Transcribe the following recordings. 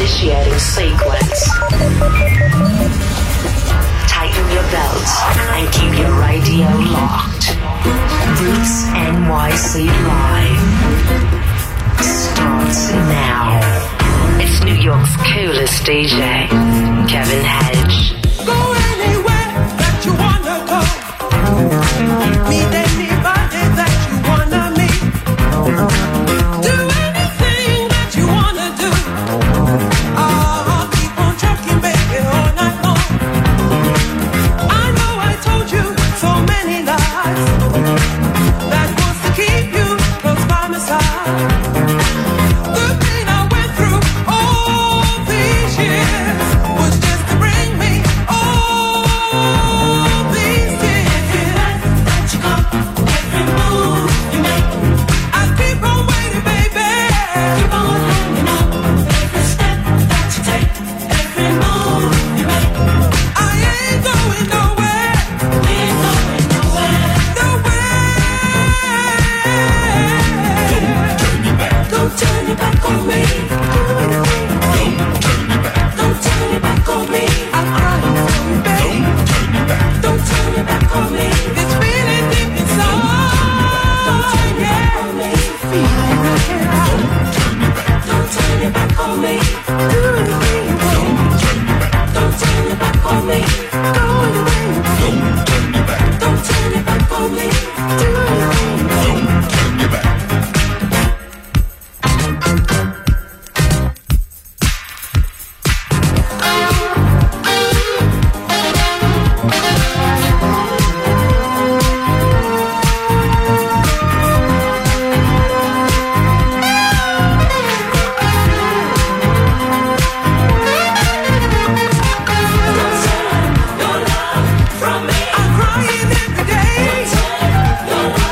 Initiating sequence. Tighten your belts and keep your radio locked. Roots NYC Live starts now. It's New York's coolest DJ, Kevin Hedge. Go anywhere that you wanna go. Meet anybody that you wanna meet. Do anything that you wanna do. I'll keep on trucking, baby, all night long. I know I told you so many lies that wants to keep you close by my side. The pain I went through all these years was just to bring me all these tears. Every breath that you go, every move you make, I keep on waiting, baby. Keep on hanging on. Every step that you take, every move you make, I ain't going nowhere. We ain't going nowhere. Don't turn your back on me. Don't turn your back on me. I'm crying for you, baby. Don't turn your back on me. It's feeling deep inside. Don't turn your back on me. Don't turn your back on me. Do anything you want. Don't turn your back on me. Go anywhere you want. Don't turn your back on me. Do anything you want. Your love from me. I'm crying every day. Your love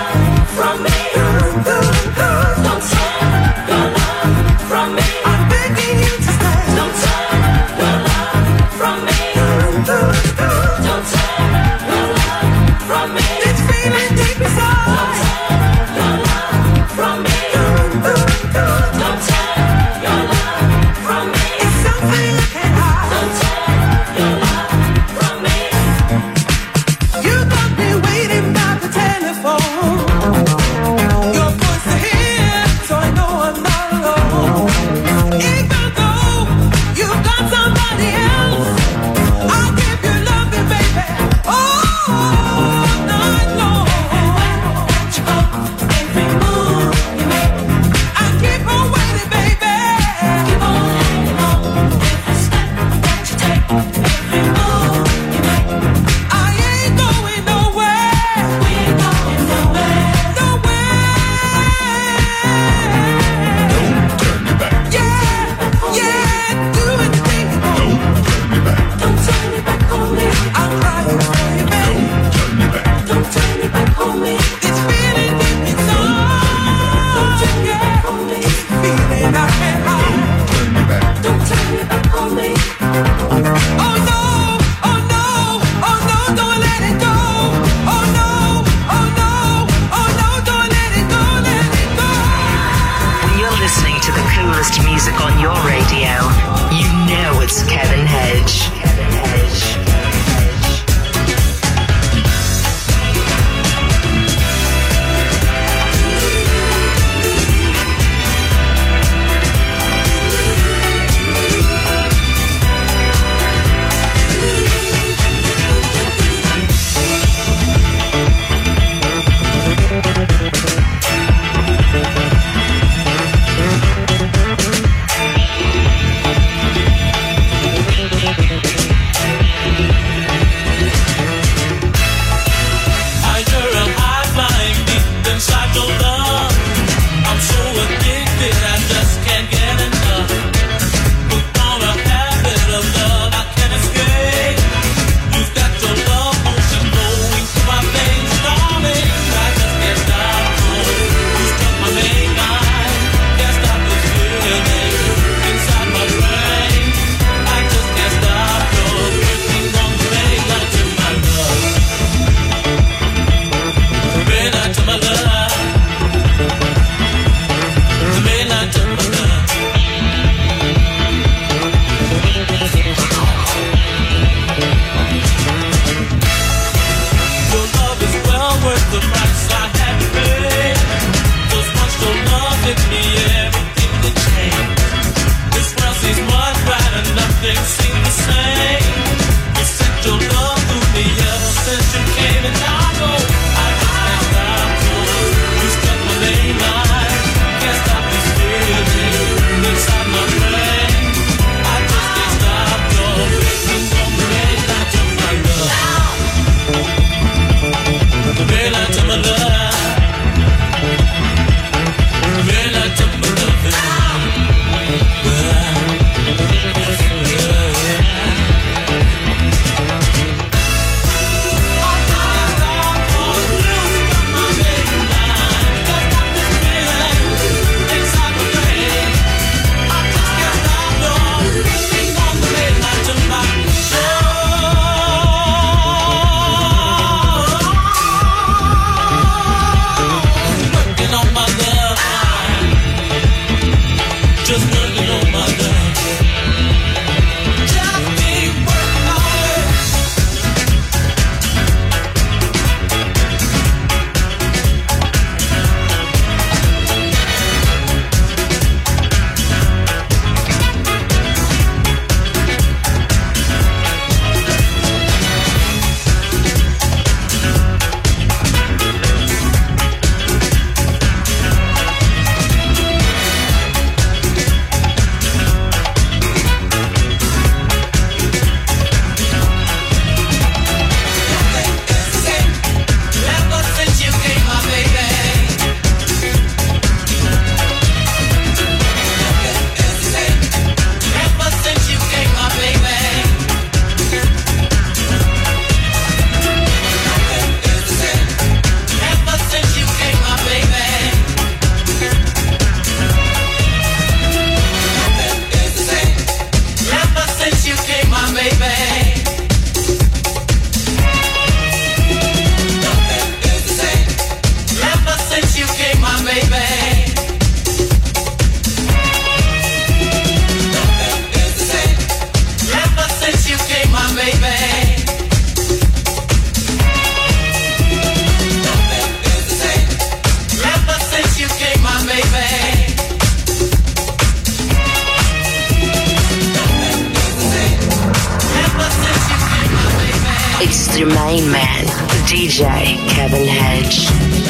Here's your main man, DJ Kevin Hedge.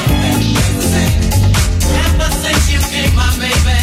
Ever since you came, my baby.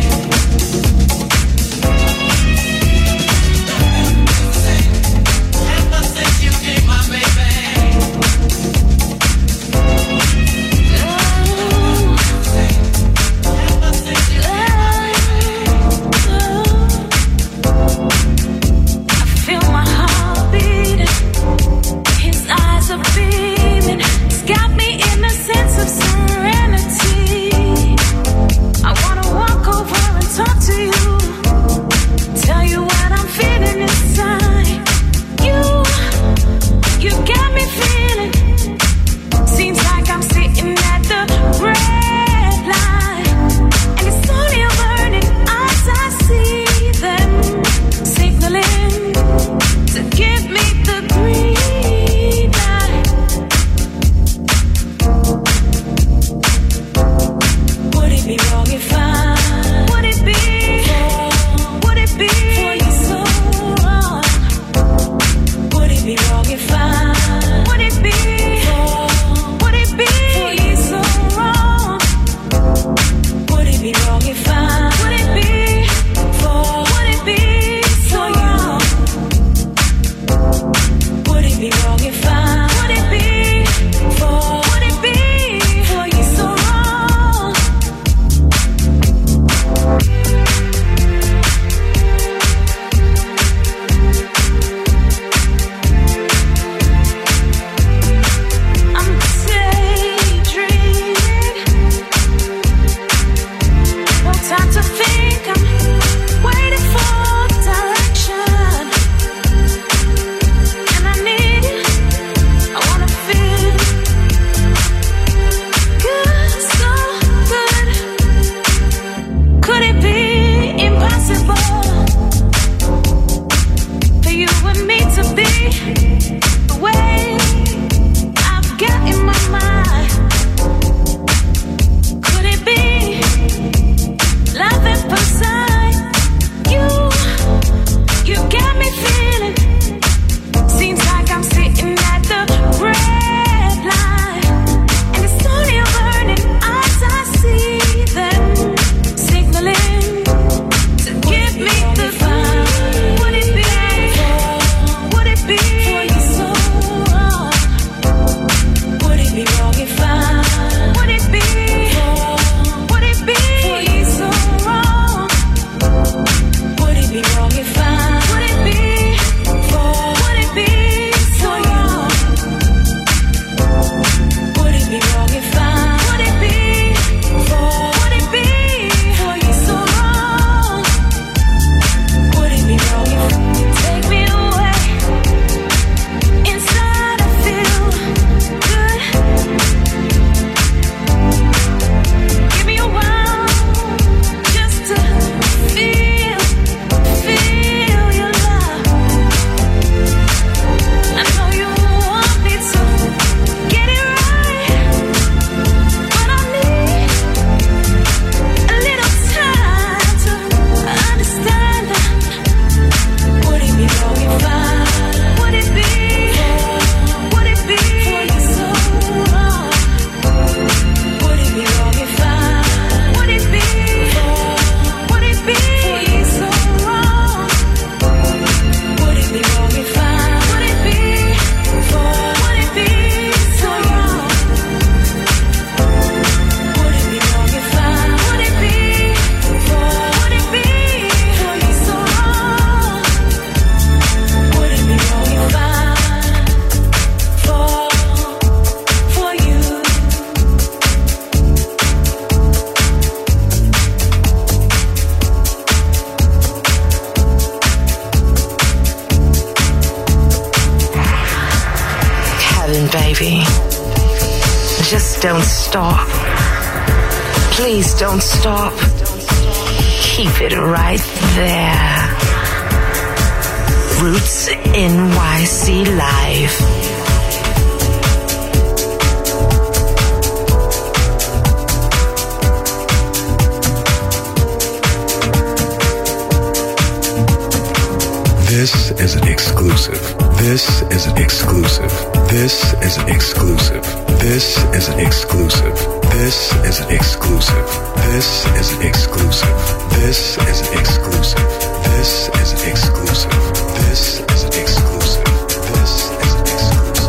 baby. Just don't stop. Please don't stop. Keep it right there. Roots NYC Live. This is an exclusive. This is an exclusive. This is an exclusive. This is an exclusive. This is an exclusive. This is an exclusive. This is an exclusive. This is an exclusive. This is an exclusive. This is an exclusive.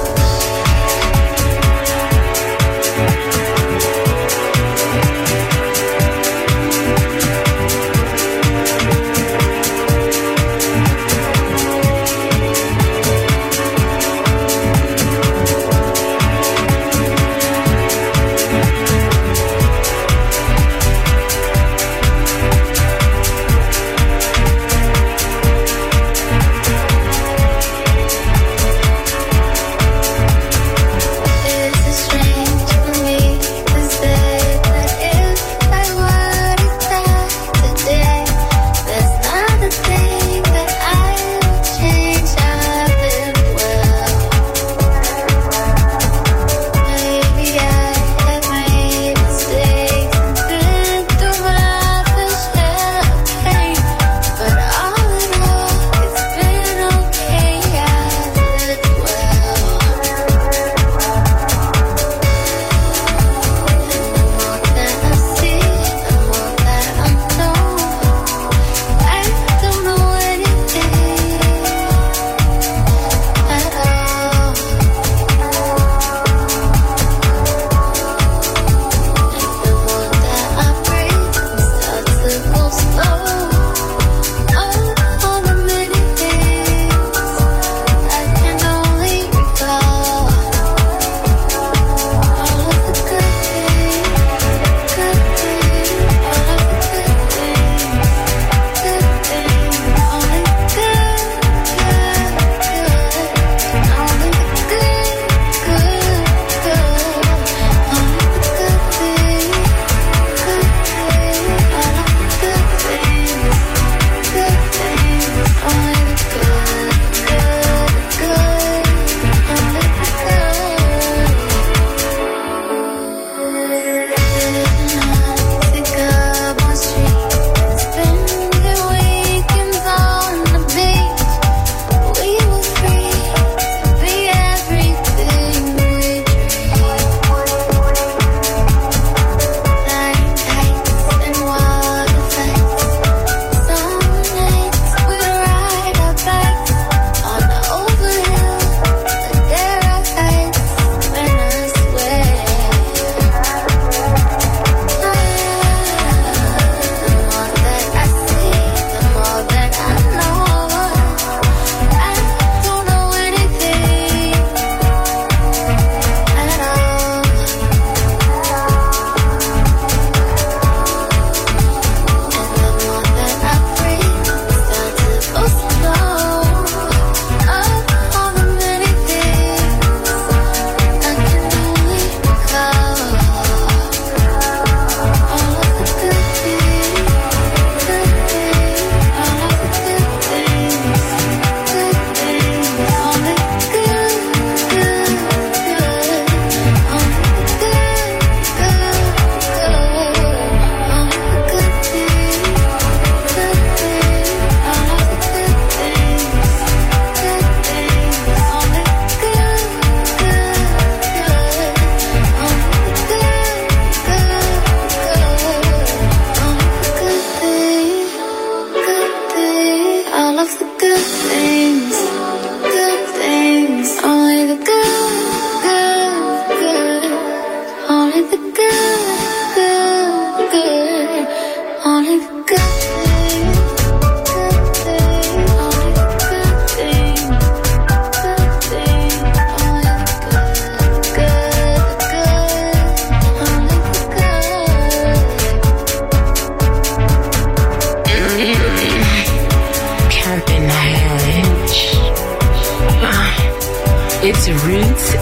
It's Roots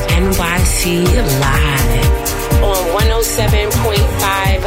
NYC Live on 107.5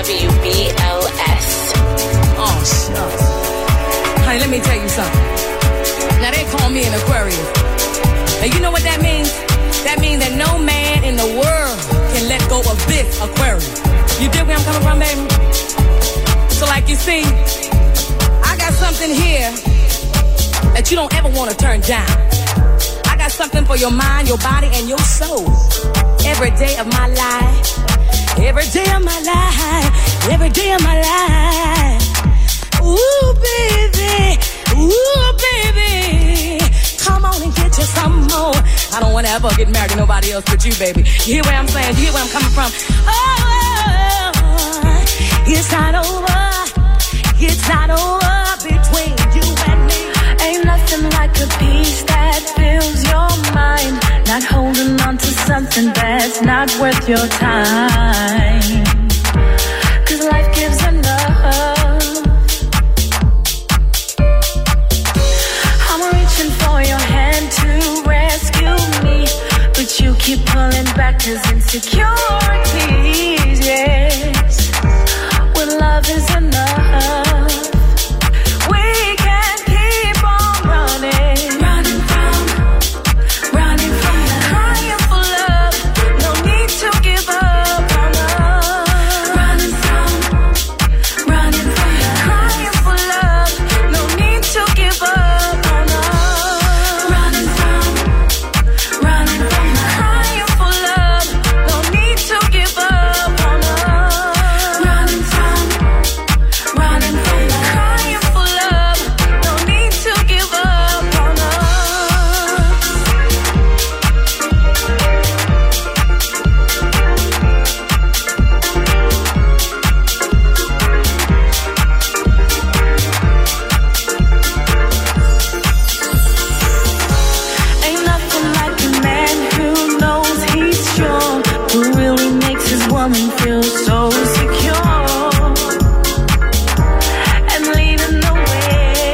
WBLS. Oh, shucks. Honey, let me tell you something. Now, they call me an Aquarius. And you know what that means? That means that no man in the world can let go of this Aquarius. You dig where I'm coming from, baby? So, like you see, I got something here that you don't ever want to turn down. I got something for your mind, your body, and your soul. Every day of my life, every day of my life, every day of my life. Ooh, baby, come on and get you some more. I don't want to ever get married to nobody else but you, baby. You hear what I'm saying? You hear where I'm coming from? Oh, it's not over. It's not over between you and me. Ain't nothing like a peace that fills your mind. Not holding on to something that's not worth your time. 'Cause life gives enough. I'm reaching for your hand to rescue me, but you keep pulling back 'cause insecurities, yes. When love is enough, we can keep on running. Running from crying for love. No need to give up on us. Running from crying for love. No need to give up on us. Running from crying for love. No need to give up on us. Running from crying for love. No need to give up on us. Ain't nothing like a man who knows he's strong, who really makes his woman feel so secure and leading the way.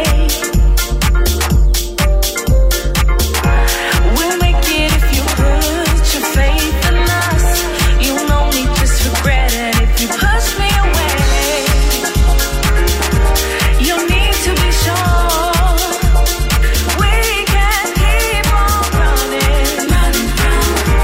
We'll make it if you put your faith in us. You'll only just regret it if you push me away. You need to be sure we can keep on running. Running from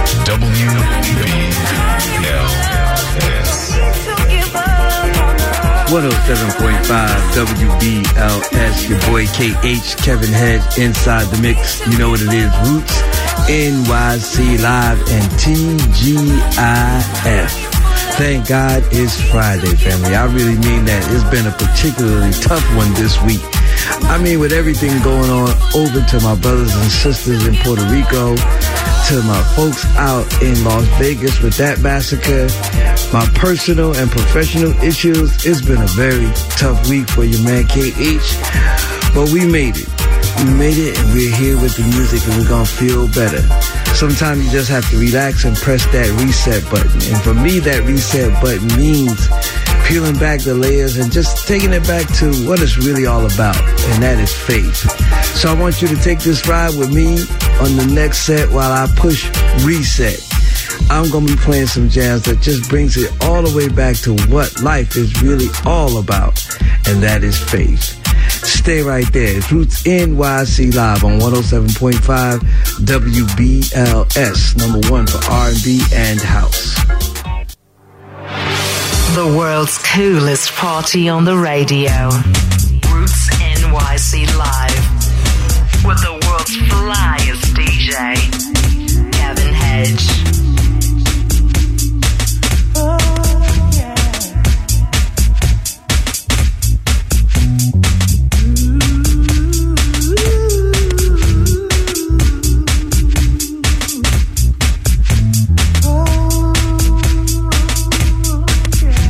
WBLS. to give up on us. 107.5 WBLS, your boy KH, Kevin Hedge, inside the mix. You know what it is, Roots, NYC Live, and TGIF. Thank God it's Friday, family. I really mean that. It's been a particularly tough one this week. I mean, with everything going on, over to my brothers and sisters in Puerto Rico, to my folks out in Las Vegas with that massacre, my personal and professional issues. It's been a very tough week for your man KH, but we made it. We made it, and we're here with the music, and we're gonna feel better. Sometimes you just have to relax and press that reset button. And for me, that reset button means peeling back the layers and just taking it back to what it's really all about, and that is faith. So I want you to take this ride with me on the next set while I push reset. I'm going to be playing some jams that just brings it all the way back to what life is really all about, and that is faith. Stay right there. It's Roots NYC Live on 107.5 WBLS, number one for R&B and house. The world's coolest party on the radio. Roots NYC Live. With the world's flyest DJ, Kevin Hedge.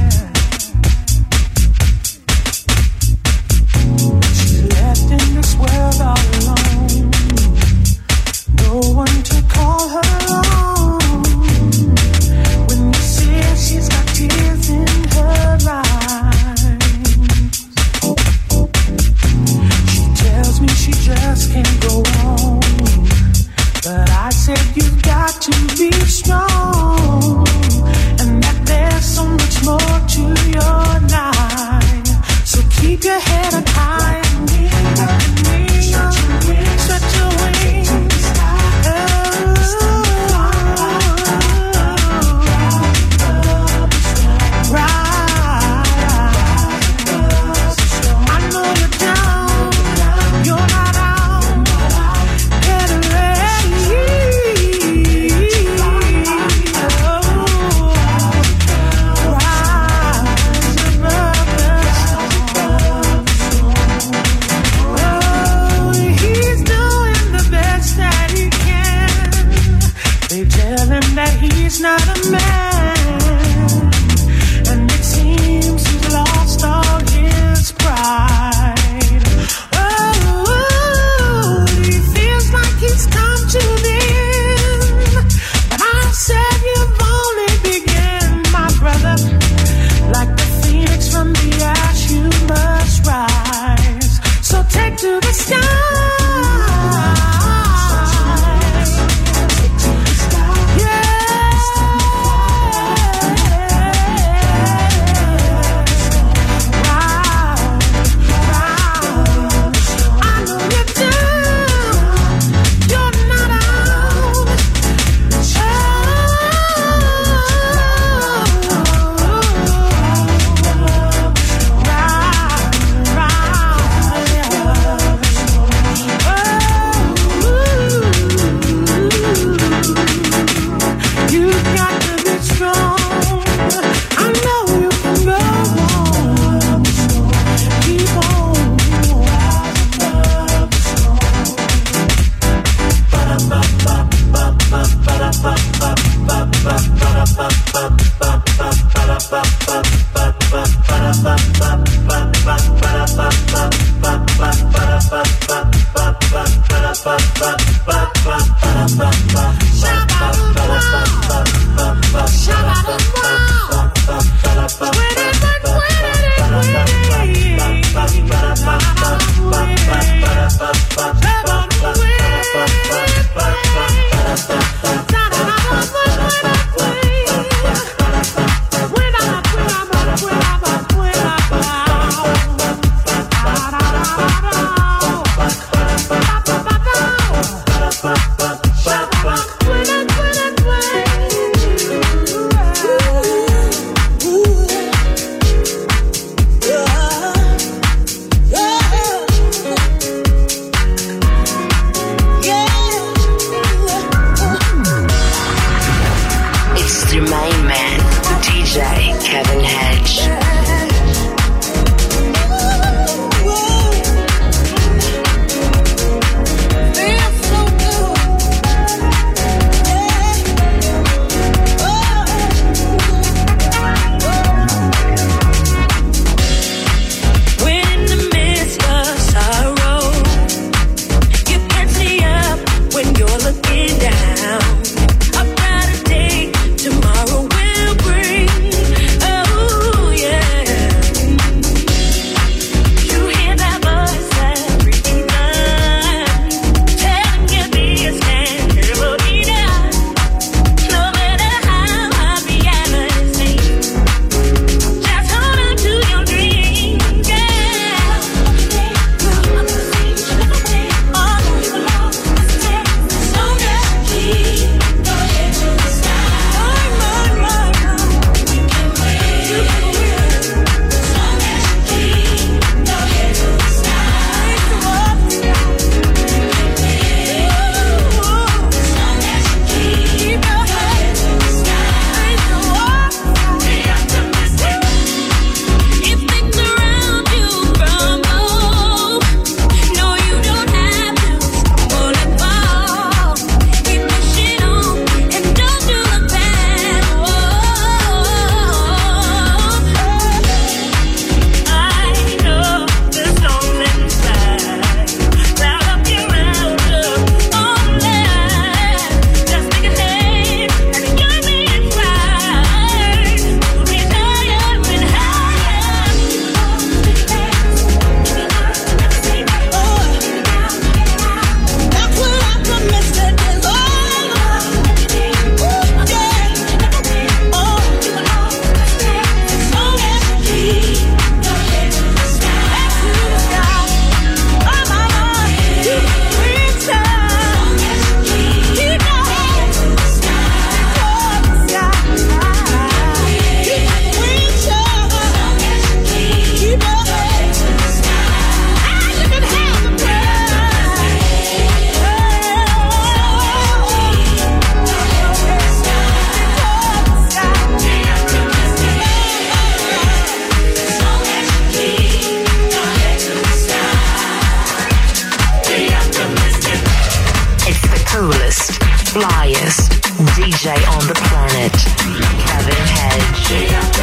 Left in this world. flyest DJ on the planet, Kevin Hedge.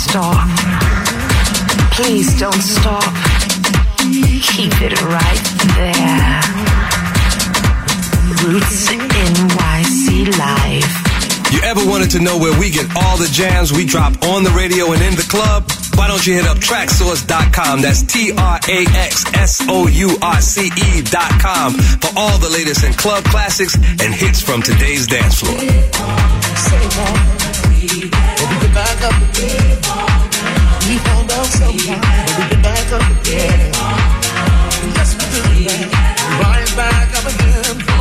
stop. Please don't stop. Keep it right there. Roots NYC Live. You ever wanted to know where we get all the jams we drop on the radio and in the club? Why don't you hit up Traxsource.com? That's TRAXSOURCE.com for all the latest in club classics and hits from today's dance floor. Say more. We get back up again. We fall down sometime, but we get back up again. Yes, we do that. Rise back up again.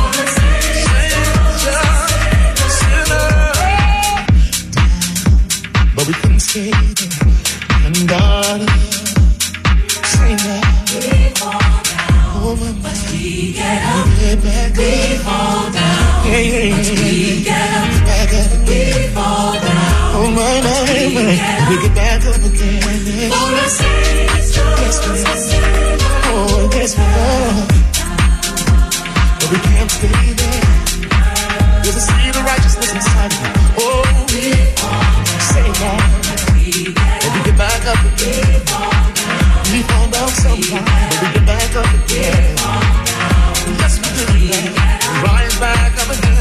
But we couldn't stay there. And darling, say that. Oh, my God. We get up, we back up. We fall down. Yeah, yeah, yeah. We get up, back up. We fall down. Oh, my, we get back up again. For a sister. Yes, we are. Oh, yes, we are. But we can't stay there. There's a seed of righteousness inside of you. Oh, we say that. But we get back up again. We fall down sometime, but we get back up again. Yes, we do that. Rise back up again.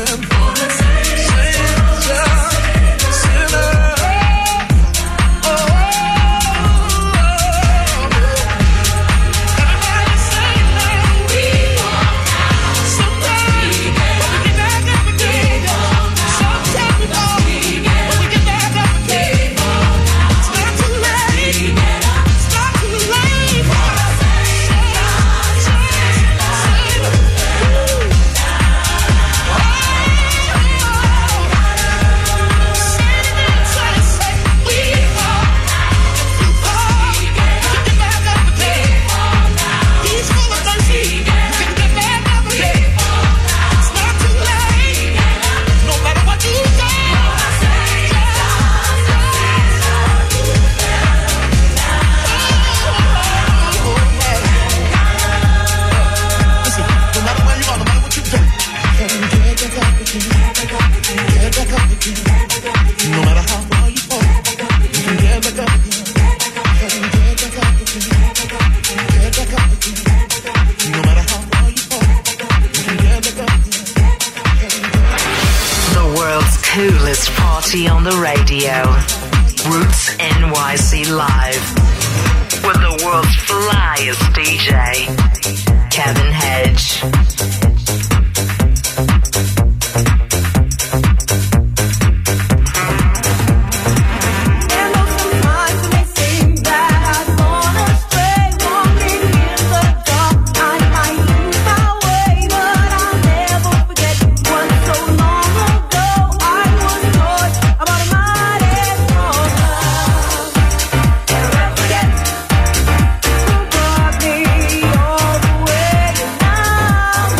Sinner. Oh, everybody say that. We fall down sometime, but we get back up again. Sometimes we fall, but we get back up again. It's not too late. It's not too late. Coolest party on the radio. Roots NYC Live. With the world's flyest DJ, Kevin Hedge. All the way now.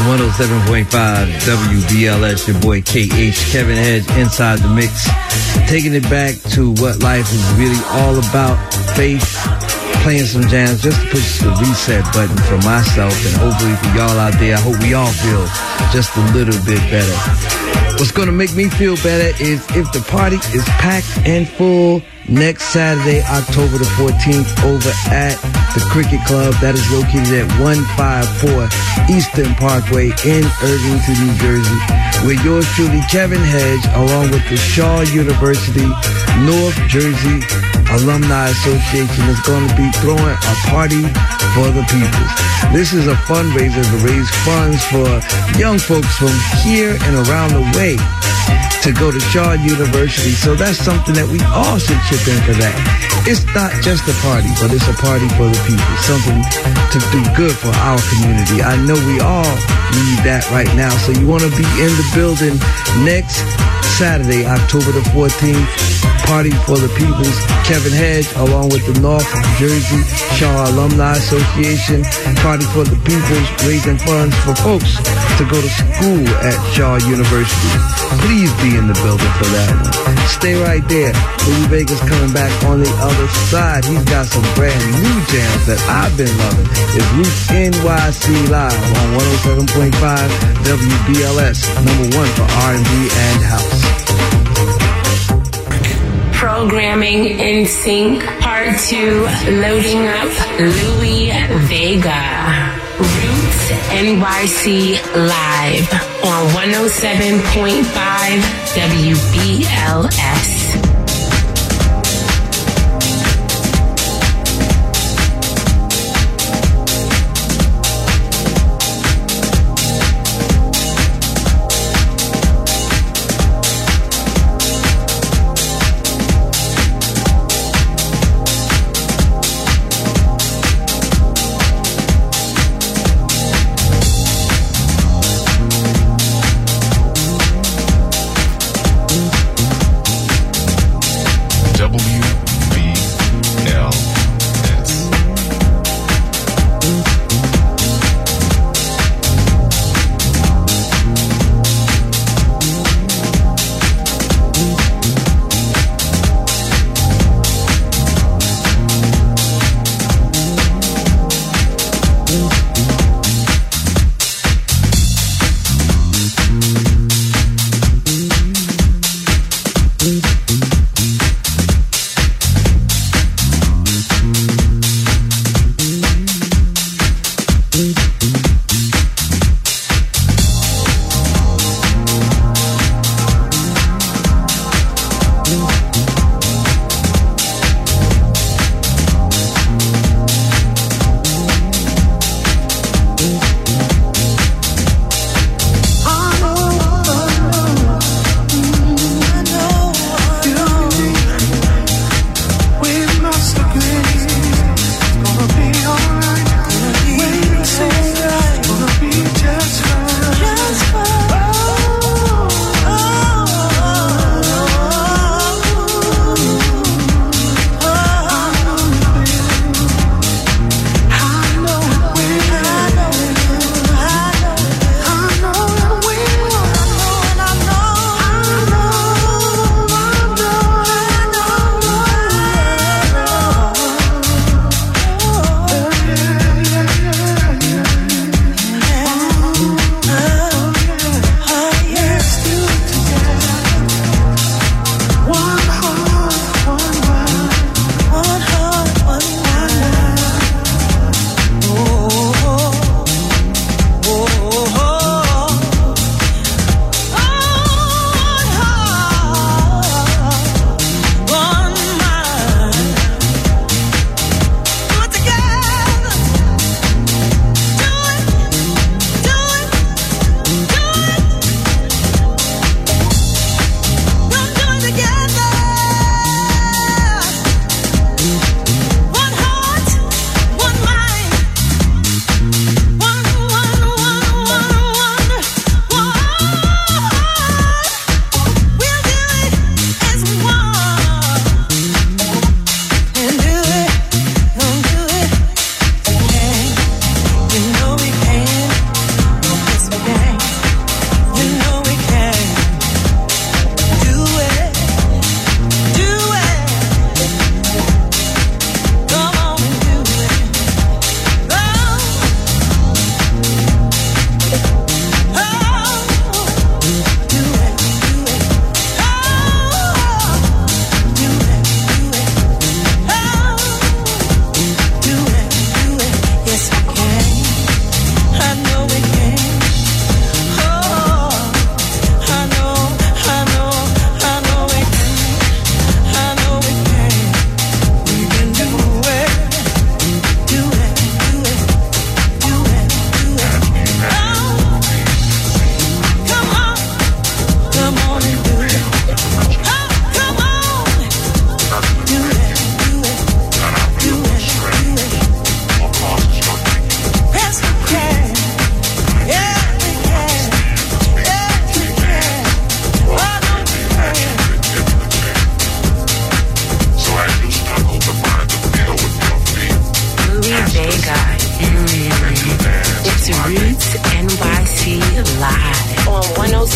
107.5 WBLS, your boy KH, Kevin Hedge, inside the mix. Taking it back to what life is really all about. Faith, playing some jams, just to push the reset button for myself and hopefully for y'all out there. I hope we all feel just a little bit better. What's going to make me feel better is if the party is packed and full next Saturday, October the 14th, over at the Cricket Club that is located at 154 Eastern Parkway in Irvington, New Jersey, where yours truly, Kevin Hedge, along with the Shaw University North Jersey Alumni Association, is going to be throwing a party for the people. This is a fundraiser to raise funds for young folks from here and around the way to go to Shaw University. So that's something that we all should chip in for that. It's not just a party, but it's a party for the people. Something to do good for our community. I know we all need that right now. So you want to be in the building next Saturday, October the 14th. Party for the People's Kevin Hedge, along with the North Jersey Shaw Alumni Association. Party for the People's, raising funds for folks to go to school at Shaw University. Please be in the building for that one. Stay right there. Louis Vega's coming back on the other side. He's got some brand new jams that I've been loving. It's Roots NYC Live on 107.5 WBLS, number one for R&B and house. Programming in Sync Part 2, loading up Louis Vega. Roots NYC Live on 107.5 WBLS.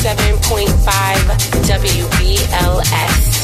107.5 WBLS.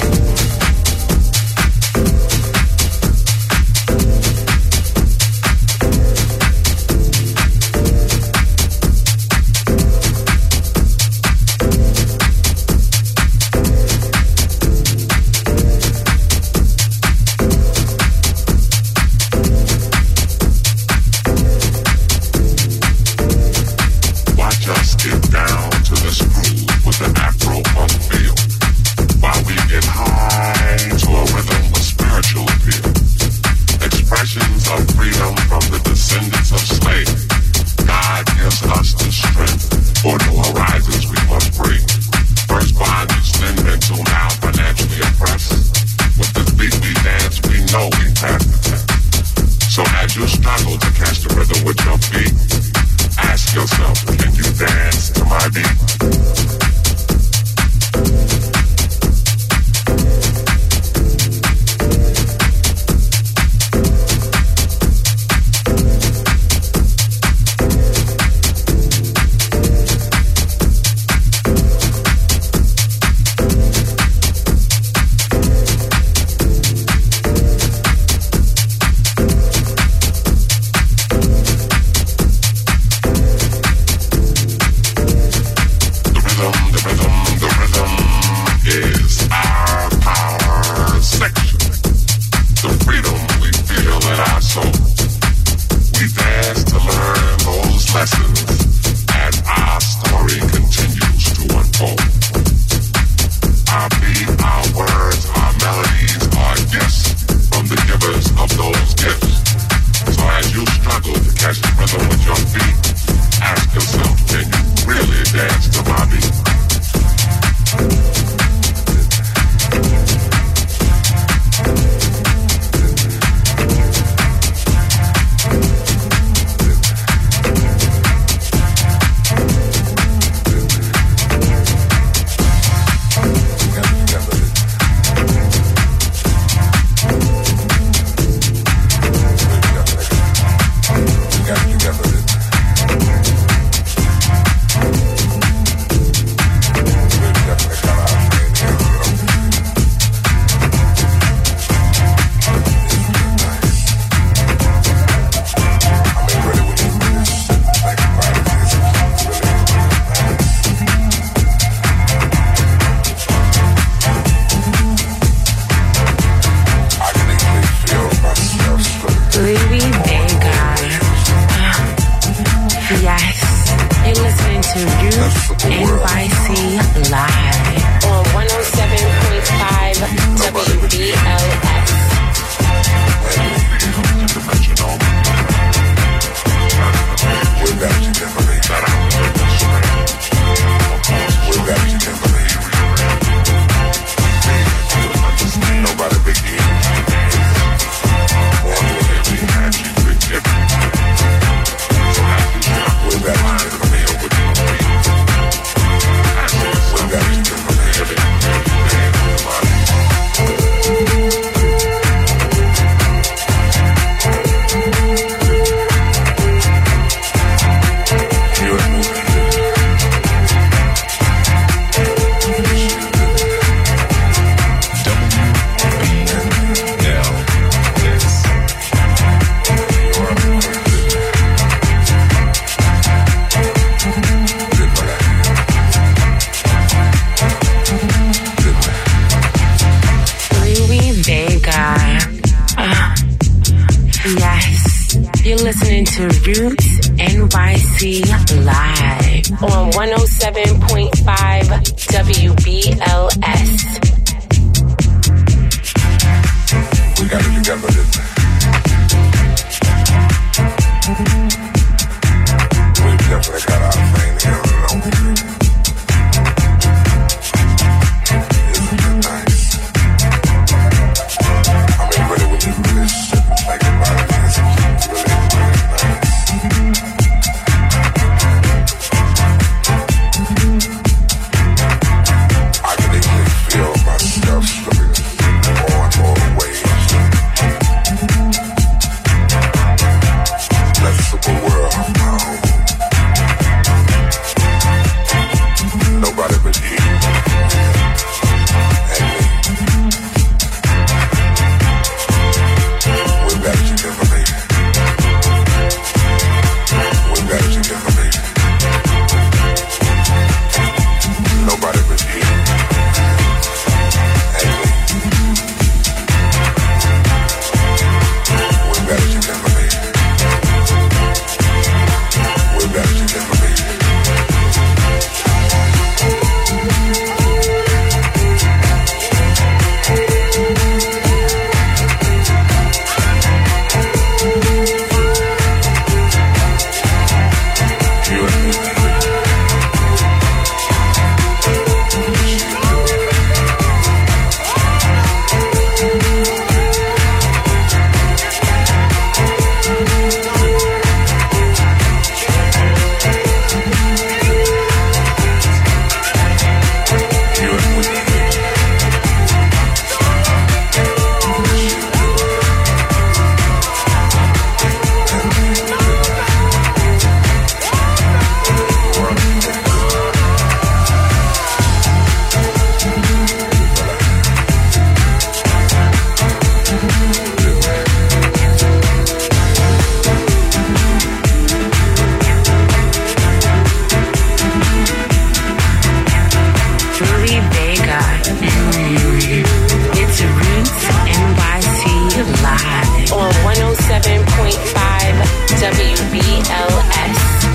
It's Roots NYC Live on 107.5 WBLS.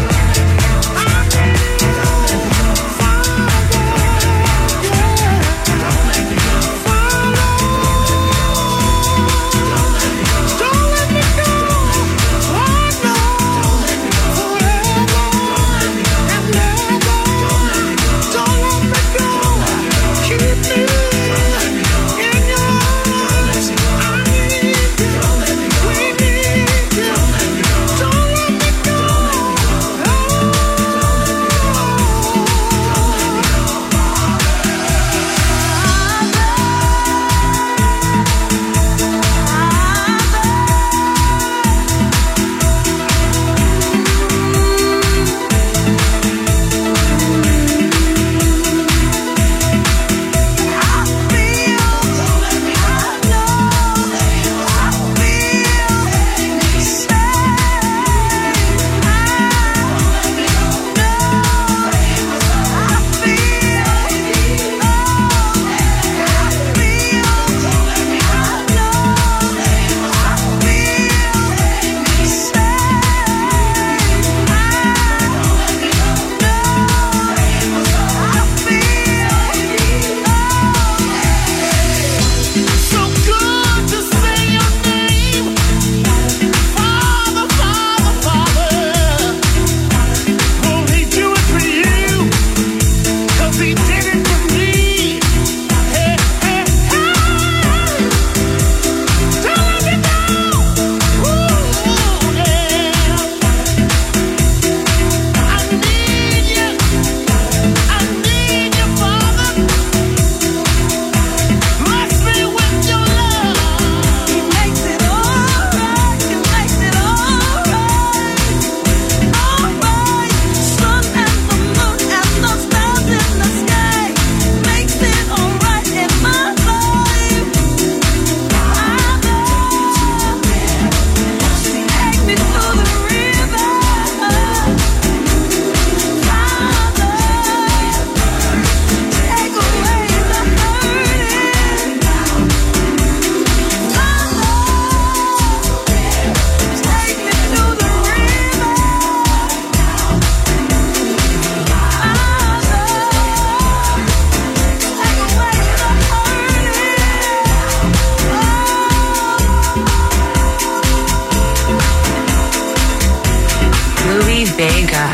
Vega.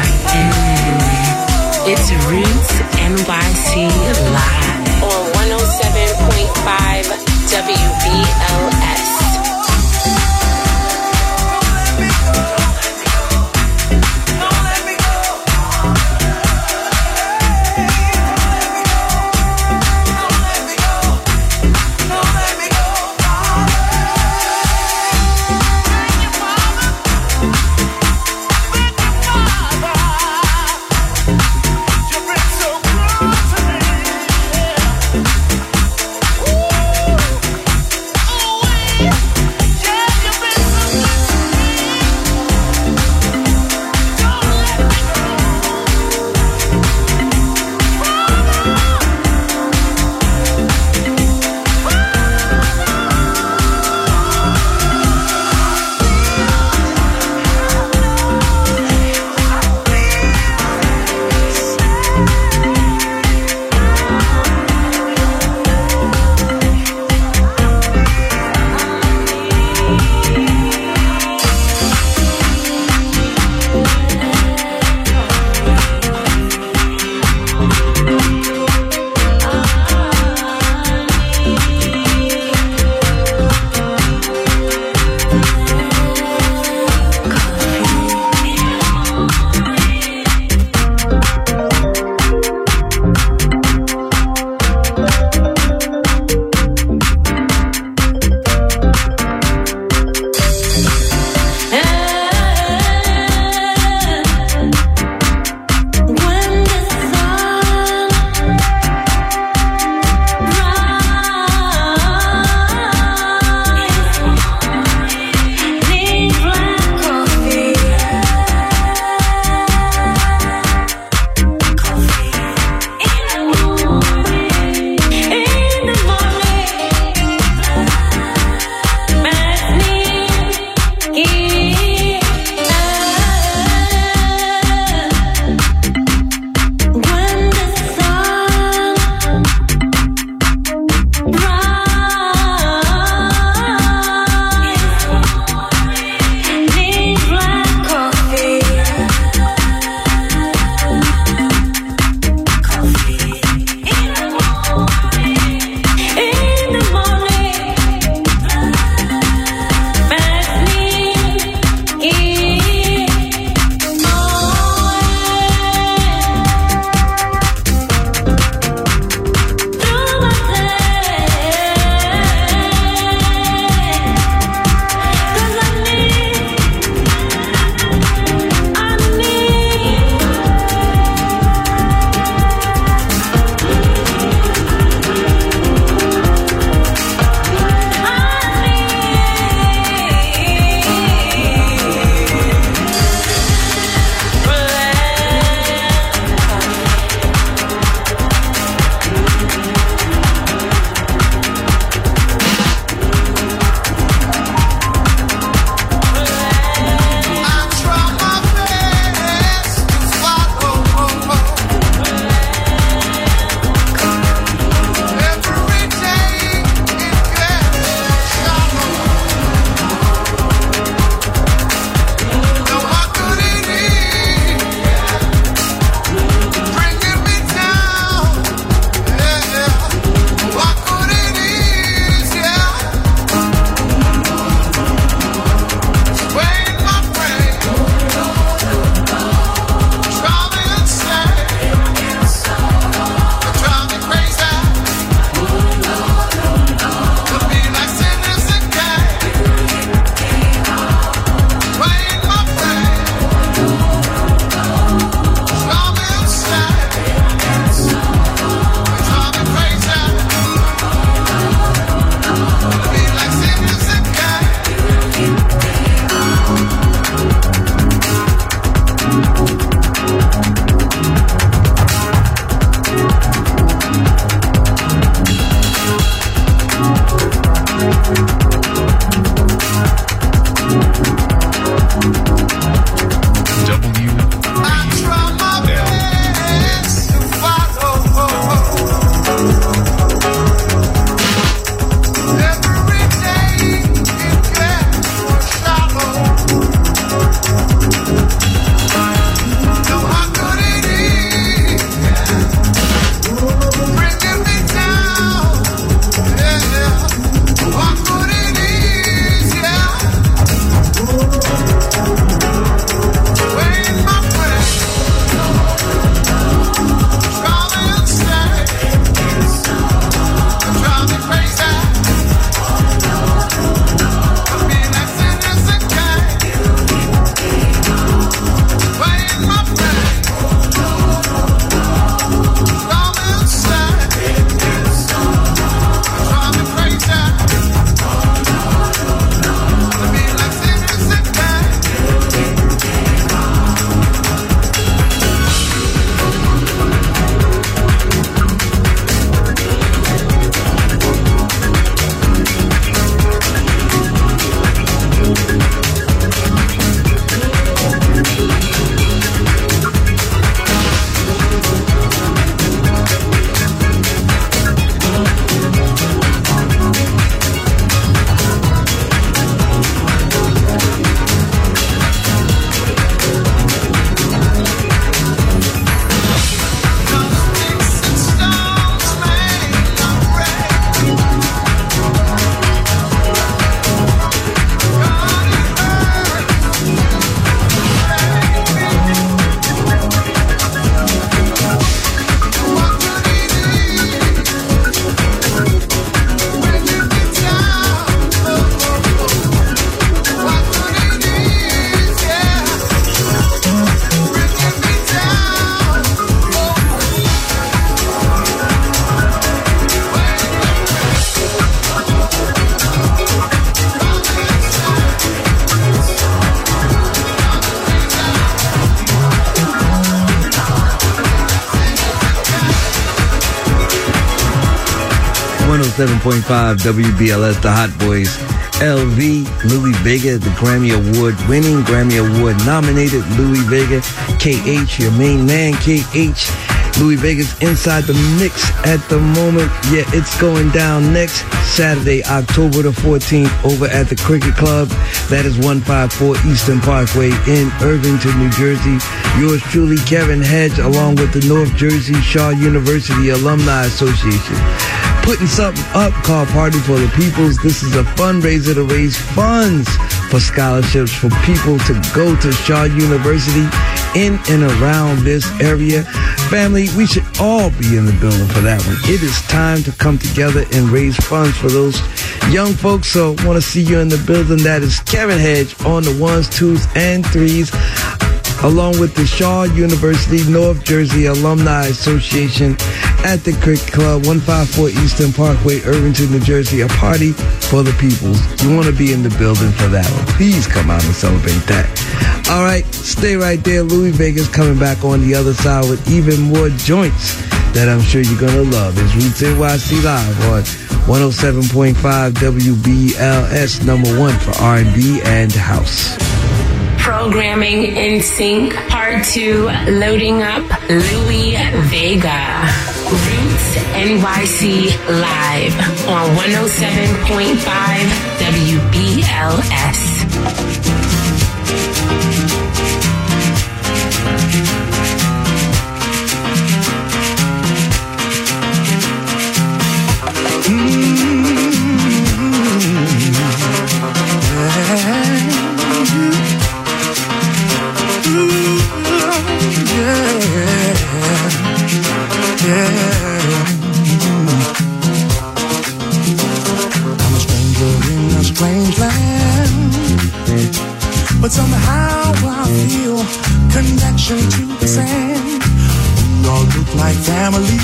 It's Roots NYC Live on 107.5 WBLS. You've been so good to me. 107.5 WBLS, the Hot Boys. LV, Louis Vega, the Grammy Award winning, Grammy Award nominated Louis Vega. KH, your main man, KH. Louis Vega's inside the mix at the moment. Yeah, it's going down next Saturday, October the 14th, over at the Cricket Club. That is 154 Eastern Parkway in Irvington, New Jersey. Yours truly, Kevin Hedge, along with the North Jersey Shaw University Alumni Association, putting something up called Party for the Peoples. This is a fundraiser to raise funds for scholarships for people to go to Shaw University in and around this area. Family, we should all be in the building for that one. It is time to come together and raise funds for those young folks. So want to see you in the building. That is Kevin Hedge on the 1s, 2s, and 3s, along with the Shaw University North Jersey Alumni Association at the Cricket Club, 154 Eastern Parkway, Irvington, New Jersey. A party for the peoples. You want to be in the building for that one. Please come out and celebrate that. All right, stay right there. Louis Vega's coming back on the other side with even more joints that I'm sure you're going to love. It's Roots NYC Live on 107.5 WBLS, #1 for R&B and House. Programming in sync, part 2, loading up Louis Vega. Roots NYC Live on 107.5 WBLS. But somehow I feel connection to the sand. We all look like family.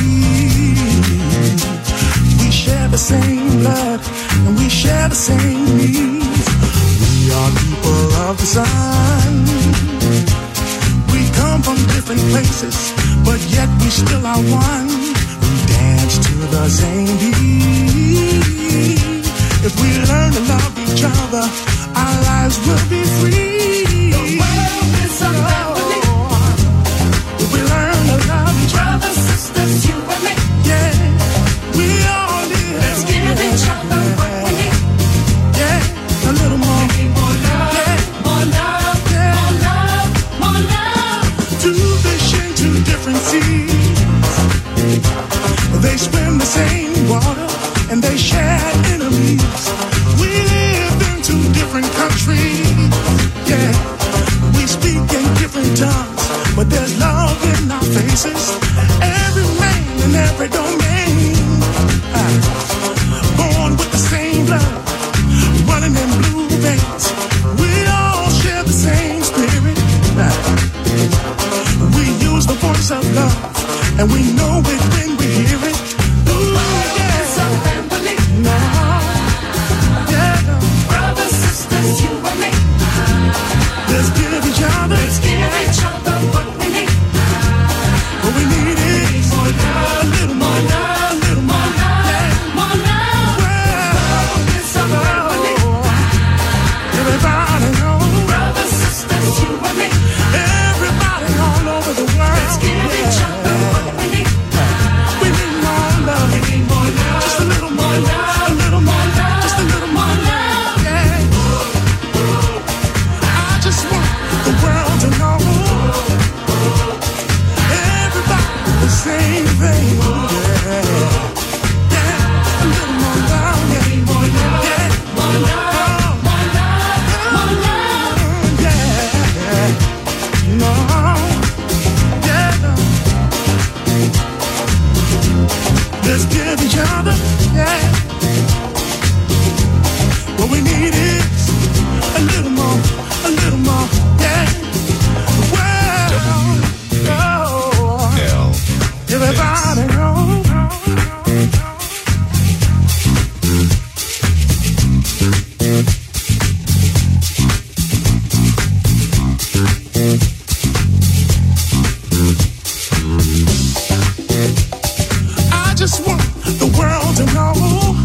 We share the same blood and we share the same needs. We are people of the sun. We come from different places, but yet we still are one. We dance to the same beat. If we learn to love each other, our lives will be free. The world is a family. If we learn to love each other, sisters, you and me. Yeah, we all live. Let's give each other what we need. Yeah, a little more. We need more love, yeah. More love, yeah. More love, more love. Two fish in two different seas. They swim the same water and they share enemies. We live in two different countries. Yeah, we speak in different tongues, but there's love in our faces. Every man in every domain, born with the same blood, running in blue veins. We all share the same spirit. We use the voice of love, and we know it when we hear it. Ooh, yeah. It's a family. No. You and me. Let's give each other. Let's give each other what we need. What we need is more love, a little more love, a little more love, yeah. More love. Well, it's a family. Everybody knows. Brothers, sisters, you and me. Everybody all over the world. Let's give each other what we need. We need more love. We need more love. Just a little more love. A little more love. Just a little more love. Just want the world to know everybody the same thing. Yeah, yeah, a little more love, yeah, more love, yeah, more love, more love, more love, yeah, no, yeah. Let's give each other, yeah. What we need is a little more. A little more, yeah. Well, everybody knows. I just want the world to know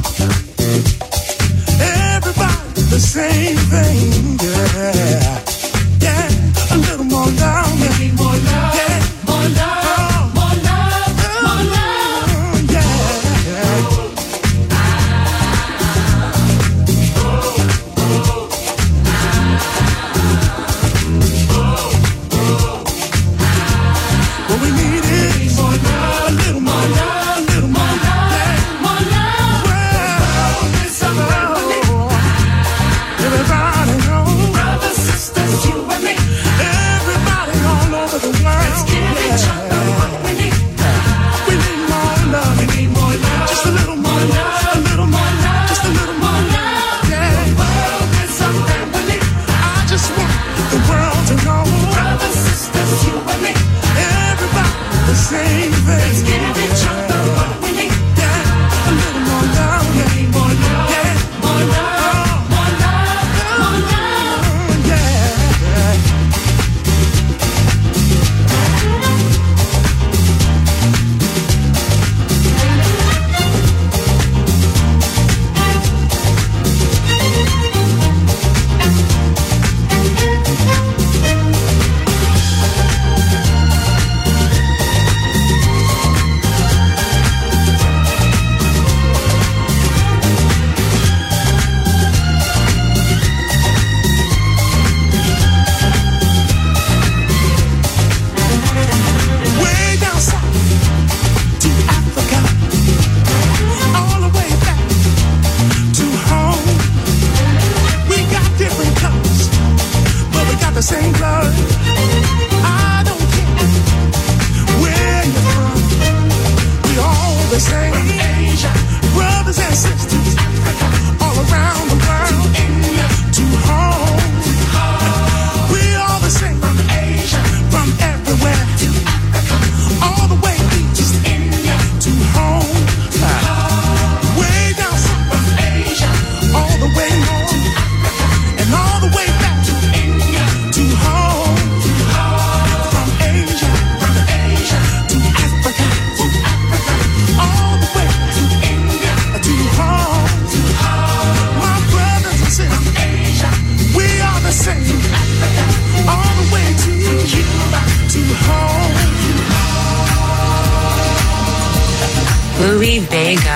Louie Vega.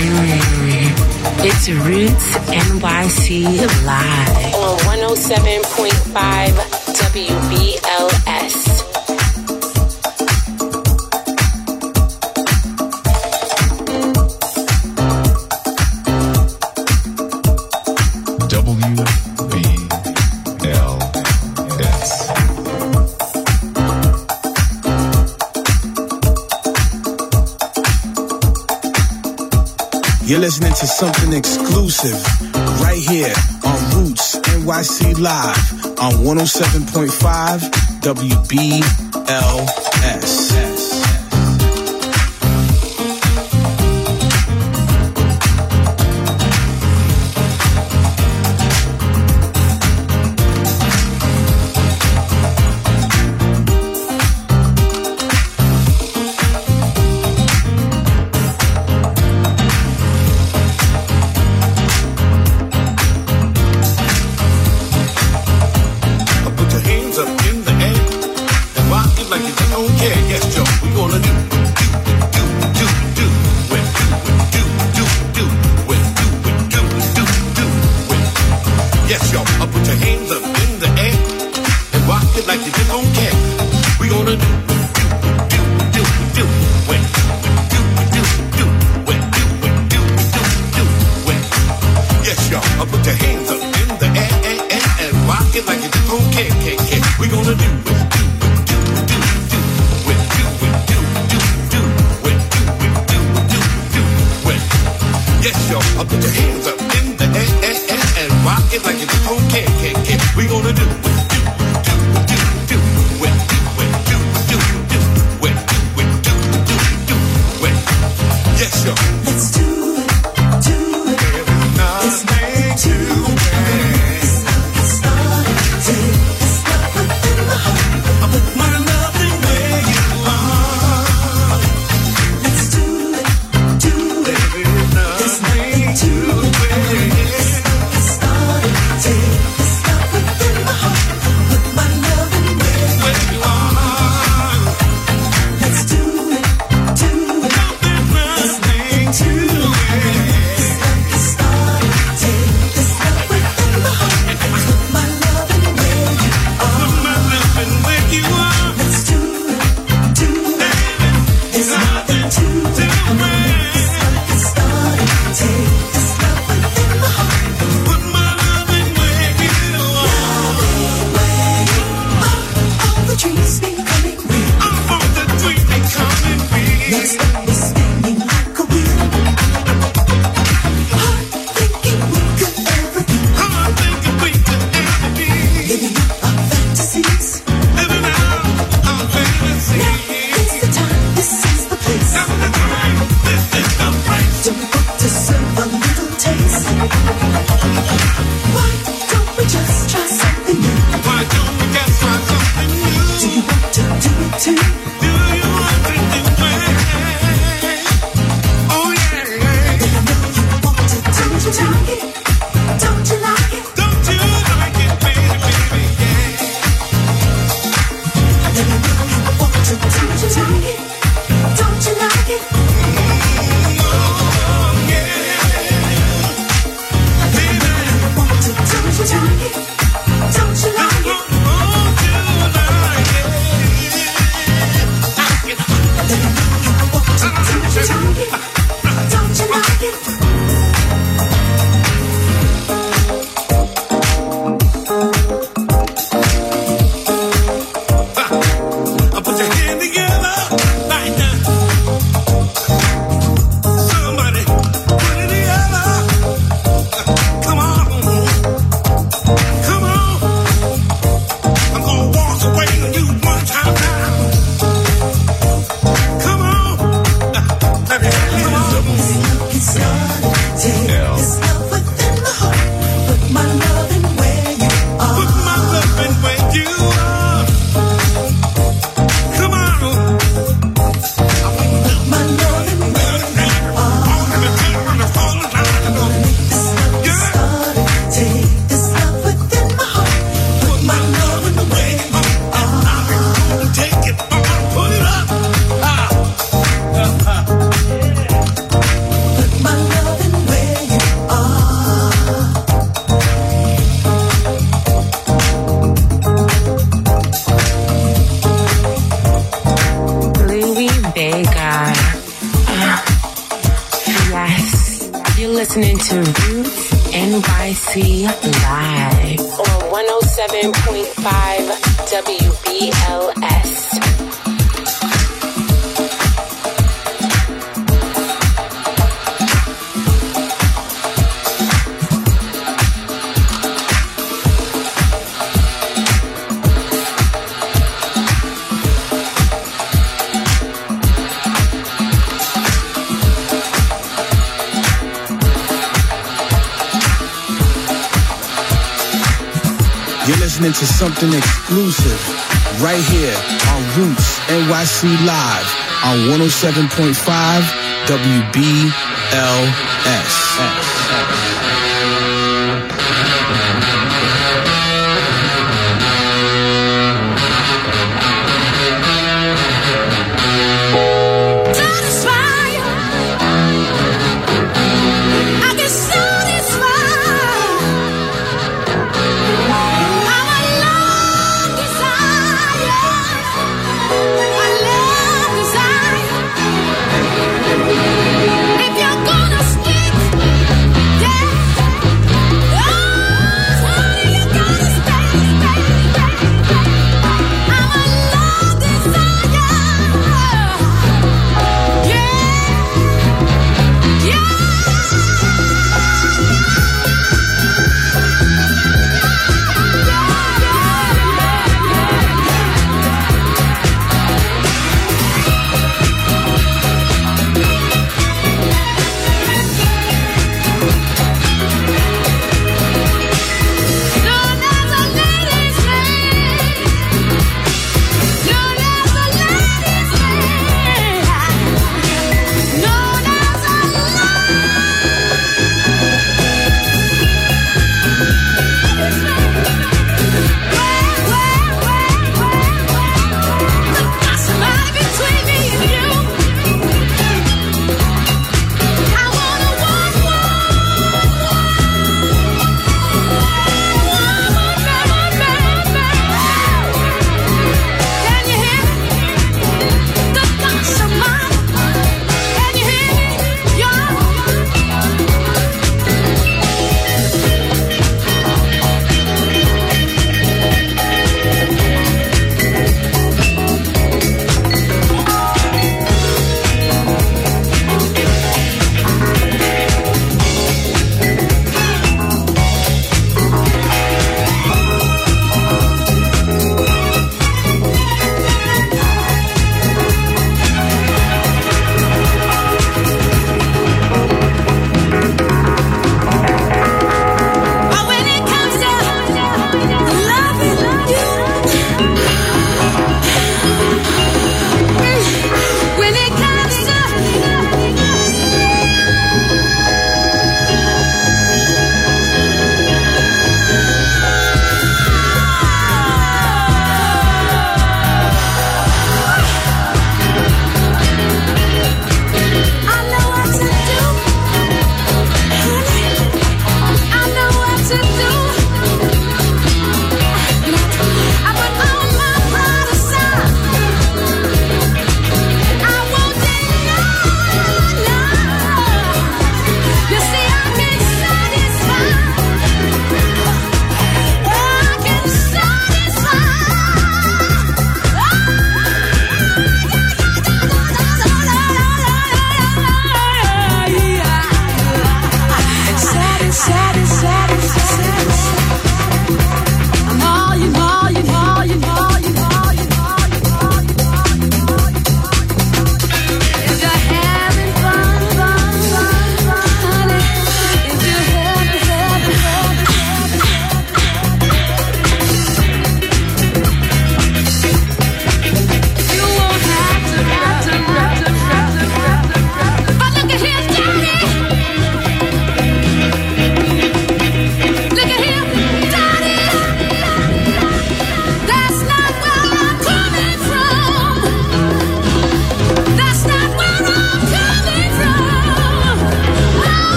It's Roots NYC Live on 107.5 WBLS. You're listening to something exclusive right here on Roots NYC Live on 107.5 WBLS. to Roots NYC Live on 107.5 WBLS. You're listening to something exclusive right here on Roots NYC Live on 107.5 WBLS. If you're gonna stick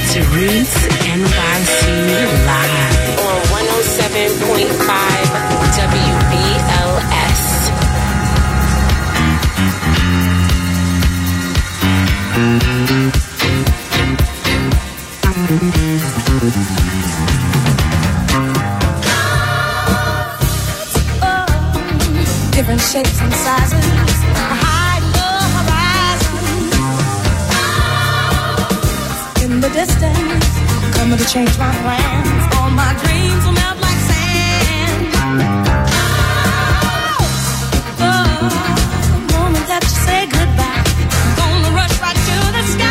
to Roots NYC Live on 107.5 WBLS. Different shapes and sizes, hide the horizon. In the distance, coming to change my plans. All my dreams will melt like sand. The moment that you say goodbye, I'm gonna rush right to the sky.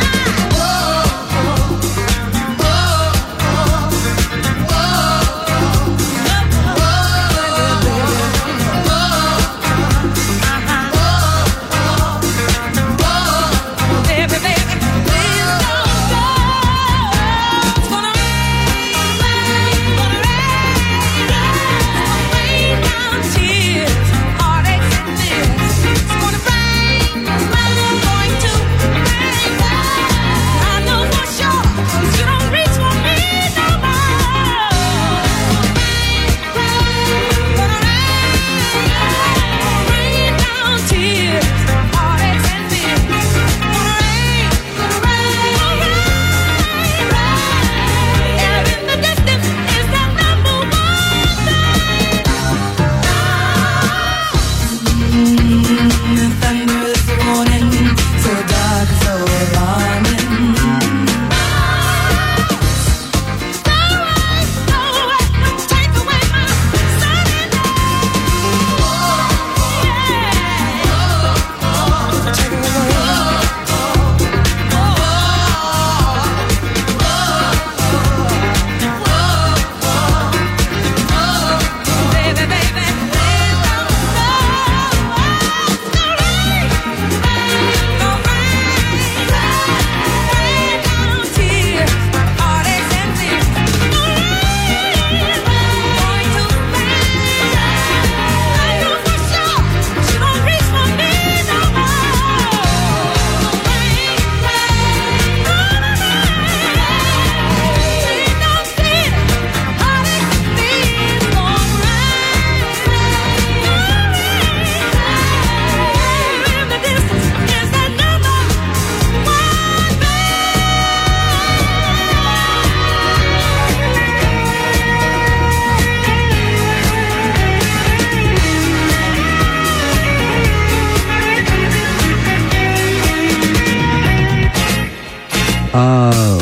Uh,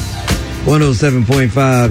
107.5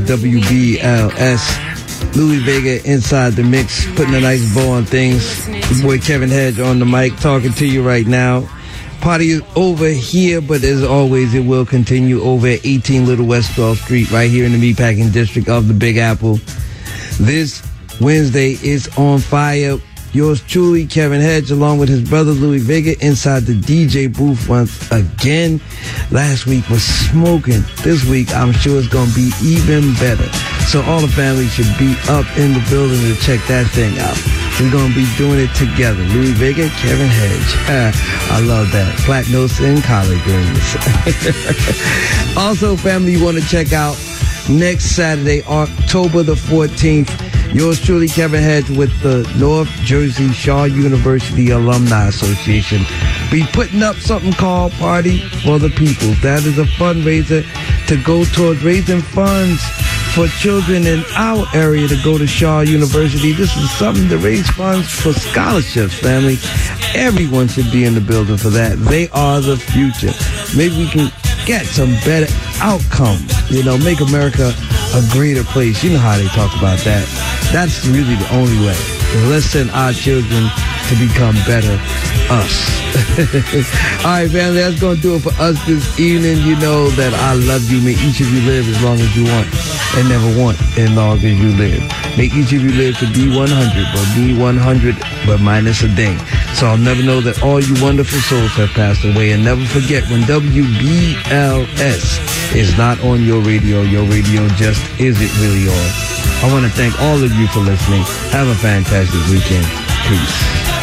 WBLS. Louis Vega inside the mix, putting a nice bow on things. Your boy Kevin Hedge on the mic, talking to you right now. Party is over here, but as always, it will continue over at 18 Little West 12th Street, right here in the Meatpacking District of the Big Apple. This Wednesday is on fire. Yours truly, Kevin Hedge, along with his brother Louis Vega, inside the DJ booth once again. Last week was smoking. This week, I'm sure it's going to be even better. So all the family should be up in the building to check that thing out. We're going to be doing it together. Louis Vega, Kevin Hedge. I love that. Platinum and collard greens. Also, family, you want to check out next Saturday, October the 14th, yours truly, Kevin Hedge, with the North Jersey Shaw University Alumni Association, be putting up something called Party for the People. That is a fundraiser to go towards raising funds for children in our area to go to Shaw University. This is something to raise funds for scholarships, family. Everyone should be in the building for that. They are the future. Maybe we can get some better outcomes. You know, make America a greater place. You know how they talk about that. That's really the only way. Let's send our children to become better us. All right, family, that's going to do it for us this evening. You know that I love you. May each of you live as long as you want and never want as long as you live. May each of you live to be 100, but be 100, but minus a ding. So I'll never know that all you wonderful souls have passed away. And never forget, when WBLS is not on your radio just isn't really on. I want to thank all of you for listening. Have a fantastic weekend. Peace.